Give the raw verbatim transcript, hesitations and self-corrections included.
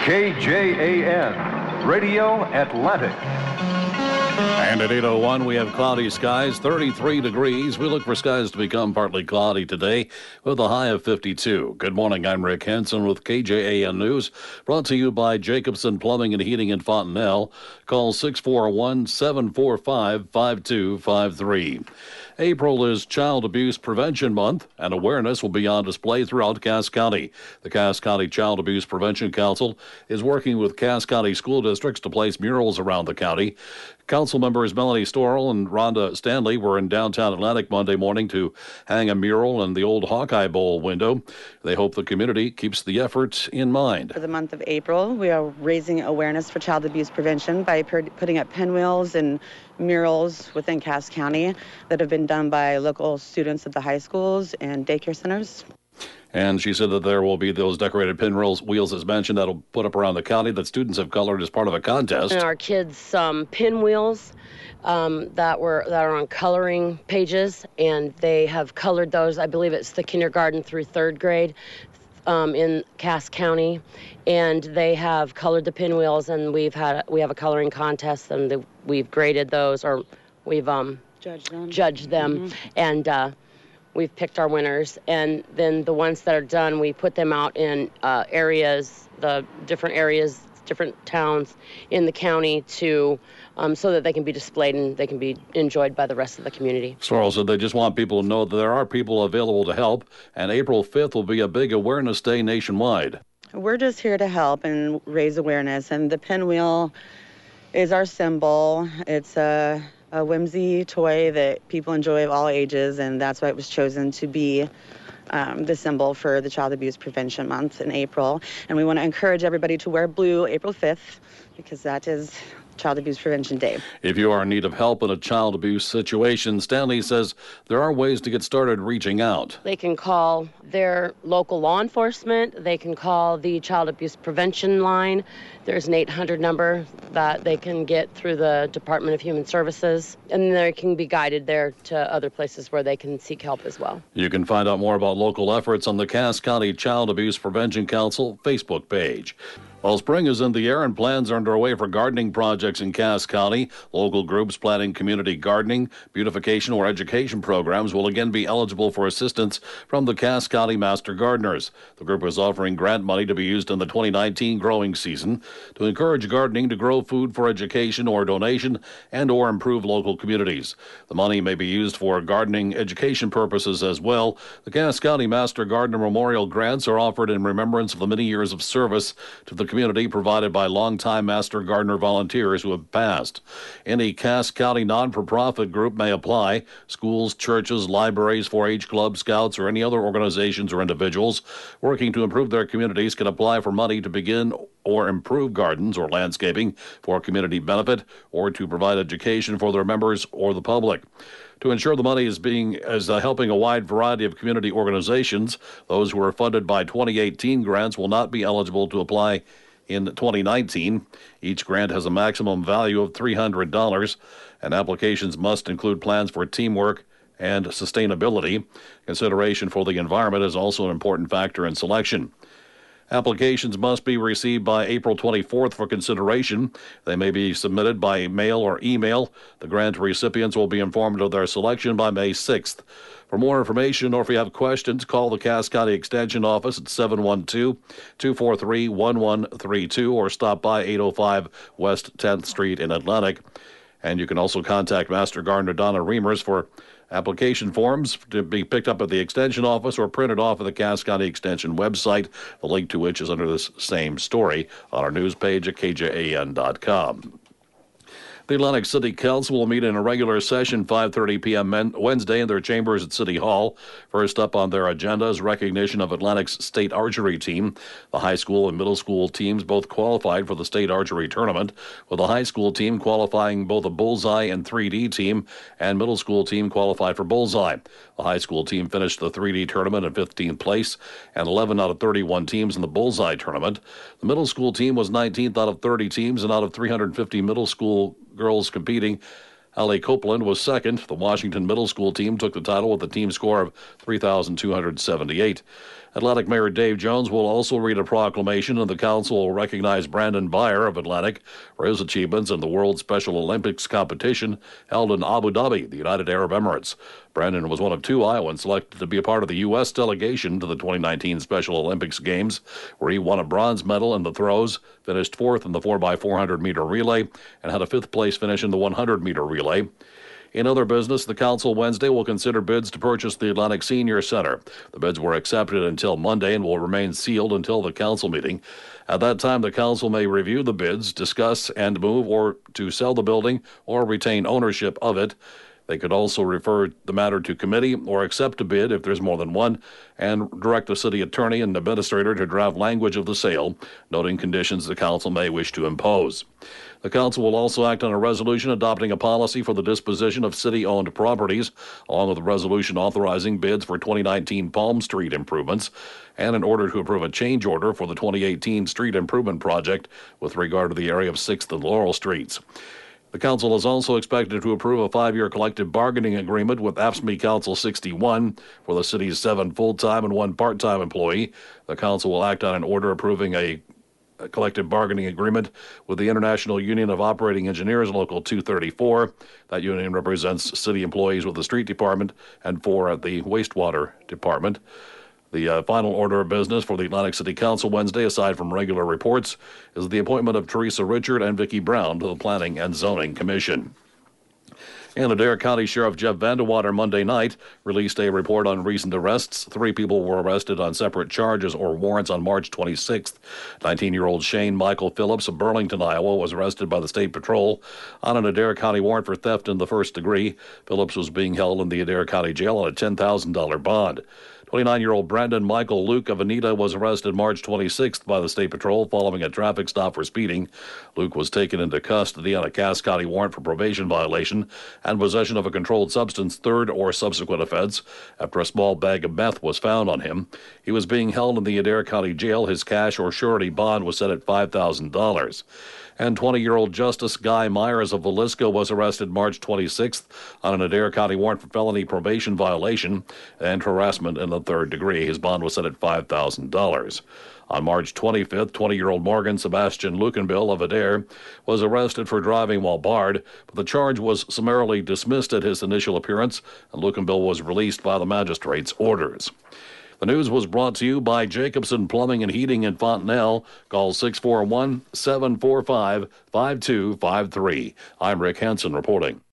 K J A N, Radio Atlantic. And at eight oh one, we have cloudy skies, thirty-three degrees. We look for skies to become partly cloudy today with a high of fifty-two. Good morning, I'm Rick Henson with K J A N News, brought to you by Jacobson Plumbing and Heating in Fontenelle. Call six four one, seven four five, five two five three. April is Child Abuse Prevention Month, and awareness will be on display throughout Cass County. The Cass County Child Abuse Prevention Council is working with Cass County school districts to place murals around the county. Council members Melanie Storrell and Rhonda Stanley were in downtown Atlantic Monday morning to hang a mural in the old Hawkeye Bowl window. They hope the community keeps the effort in mind. For the month of April, we are raising awareness for child abuse prevention by per- putting up pinwheels and murals within Cass County that have been done by local students at the high schools and daycare centers. And she said that there will be those decorated pinwheels, wheels as mentioned, that'll put up around the county that students have colored as part of a contest. And our kids' um, pinwheels um, that were that are on coloring pages, and they have colored those. I believe it's the kindergarten through third grade um, in Cass County, and they have colored the pinwheels. And we've had we have a coloring contest, and the, we've graded those, or we've um, judged them, judged them, mm-hmm. and. Uh, We've picked our winners, and then the ones that are done, we put them out in uh, areas, the different areas, different towns in the county to, um, so that they can be displayed and they can be enjoyed by the rest of the community. Sorrell said they just want people to know that there are people available to help, and April fifth will be a big awareness day nationwide. We're just here to help and raise awareness, and the pinwheel is our symbol. It's a... a whimsy toy that people enjoy of all ages, and that's why it was chosen to be um, the symbol for the Child Abuse Prevention Month in April. And we want to encourage everybody to wear blue April fifth, because that is Child Abuse Prevention Day. If you are in need of help in a child abuse situation, Stanley says there are ways to get started reaching out. They can call their local law enforcement. They can call the Child Abuse Prevention line. There's an eight hundred number that they can get through the Department of Human Services, and they can be guided there to other places where they can seek help as well. You can find out more about local efforts on the Cass County Child Abuse Prevention Council Facebook page. While spring is in the air and plans are underway for gardening projects in Cass County, local groups planning community gardening, beautification, or education programs will again be eligible for assistance from the Cass County Master Gardeners. The group is offering grant money to be used in the twenty nineteen growing season to encourage gardening to grow food for education or donation and or improve local communities. The money may be used for gardening education purposes as well. The Cass County Master Gardener Memorial Grants are offered in remembrance of the many years of service to the community provided by longtime Master Gardener volunteers who have passed. Any Cass County non-for-profit group may apply. Schools, churches, libraries, four H clubs, scouts, or any other organizations or individuals working to improve their communities can apply for money to begin or improve gardens or landscaping for community benefit or to provide education for their members or the public. To ensure the money is being as uh, helping a wide variety of community organizations, those who are funded by twenty eighteen grants will not be eligible to apply in twenty nineteen. Each grant has a maximum value of three hundred dollars, and applications must include plans for teamwork and sustainability. Consideration for the environment is also an important factor in selection. Applications must be received by April twenty-fourth for consideration. They may be submitted by mail or email. The grant recipients will be informed of their selection by May sixth. For more information or if you have questions, call the Cass County Extension Office at seven one two, two four three, one one three two or stop by eight oh five West tenth Street in Atlantic. And you can also contact Master Gardener Donna Reimers for application forms to be picked up at the Extension Office or printed off of the Cass County Extension website, the link to which is under this same story on our news page at K J A N dot com. The Atlantic City Council will meet in a regular session five thirty p.m. Wednesday in their chambers at City Hall. First up on their agenda is recognition of Atlantic's state archery team. The high school and middle school teams both qualified for the state archery tournament, with the high school team qualifying both a bullseye and three D team, and middle school team qualified for bullseye. The high school team finished the three D tournament in fifteenth place, and eleven out of thirty-one teams in the bullseye tournament. The middle school team was nineteenth out of thirty teams, and out of three hundred fifty middle school girls competing, Allie Copeland was second. The Washington middle school team took the title with a team score of three thousand two hundred seventy-eight. Atlantic Mayor Dave Jones will also read a proclamation, and the council will recognize Brandon Beyer of Atlantic for his achievements in the World Special Olympics competition held in Abu Dhabi, the United Arab Emirates. Brandon was one of two Iowans selected to be a part of the U S delegation to the twenty nineteen Special Olympics Games, where he won a bronze medal in the throws, finished fourth in the four by four hundred meter relay, and had a fifth place finish in the one hundred meter relay. In other business, the council Wednesday will consider bids to purchase the Atlantic Senior Center. The bids were accepted until Monday and will remain sealed until the council meeting. At that time, the council may review the bids, discuss and move or to sell the building or retain ownership of it. They could also refer the matter to committee or accept a bid if there's more than one, and direct the city attorney and administrator to draft language of the sale, noting conditions the council may wish to impose. The council will also act on a resolution adopting a policy for the disposition of city-owned properties, along with a resolution authorizing bids for twenty nineteen Palm Street improvements, and in order to approve a change order for the twenty eighteen street improvement project with regard to the area of sixth and Laurel Streets. The council is also expected to approve a five-year collective bargaining agreement with A F S C M E Council sixty-one for the city's seven full-time and one part-time employee. The council will act on an order approving a, a collective bargaining agreement with the International Union of Operating Engineers, Local two thirty-four. That union represents city employees with the street department and four at the wastewater department. The uh, final order of business for the Atlantic City Council Wednesday, aside from regular reports, is the appointment of Teresa Richard and Vicki Brown to the Planning and Zoning Commission. And Adair County Sheriff Jeff Vandewater Monday night released a report on recent arrests. Three people were arrested on separate charges or warrants on March twenty-sixth. nineteen-year-old Shane Michael Phillips of Burlington, Iowa, was arrested by the State Patrol on an Adair County warrant for theft in the first degree. Phillips was being held in the Adair County Jail on a ten thousand dollars bond. twenty-nine-year-old Brandon Michael Luke of Anita was arrested March twenty-sixth by the State Patrol following a traffic stop for speeding. Luke was taken into custody on a Cass County warrant for probation violation and possession of a controlled substance third or subsequent offense after a small bag of meth was found on him. He was being held in the Adair County Jail. His cash or surety bond was set at five thousand dollars. And twenty-year-old Justice Guy Myers of Villisca was arrested March twenty-sixth on an Adair County warrant for felony probation violation and harassment in the third degree. His bond was set at five thousand dollars. On March twenty-fifth, twenty-year-old Morgan Sebastian Lukenbill of Adair was arrested for driving while barred, but the charge was summarily dismissed at his initial appearance, and Lukenbill was released by the magistrate's orders. The news was brought to you by Jacobson Plumbing and Heating in Fontenelle. Call six four one, seven four five, five two five three. I'm Rick Hansen reporting.